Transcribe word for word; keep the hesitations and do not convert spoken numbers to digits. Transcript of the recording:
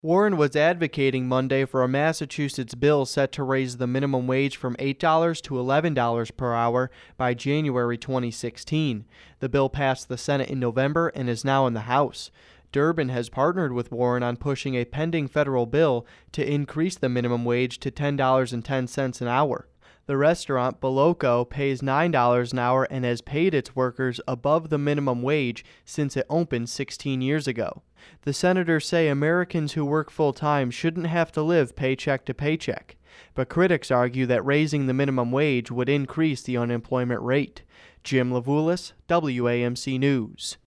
Warren was advocating Monday for a Massachusetts bill set to raise the minimum wage from eight dollars to eleven dollars per hour by January twenty sixteen. The bill passed the Senate in November and is now in the House. Durbin has partnered with Warren on pushing a pending federal bill to increase the minimum wage to ten dollars and ten cents an hour. The restaurant Boloco pays nine dollars an hour and has paid its workers above the minimum wage since it opened sixteen years ago. The senators say Americans who work full-time shouldn't have to live paycheck to paycheck, but critics argue that raising the minimum wage would increase the unemployment rate. Jim Levulis, W A M C News.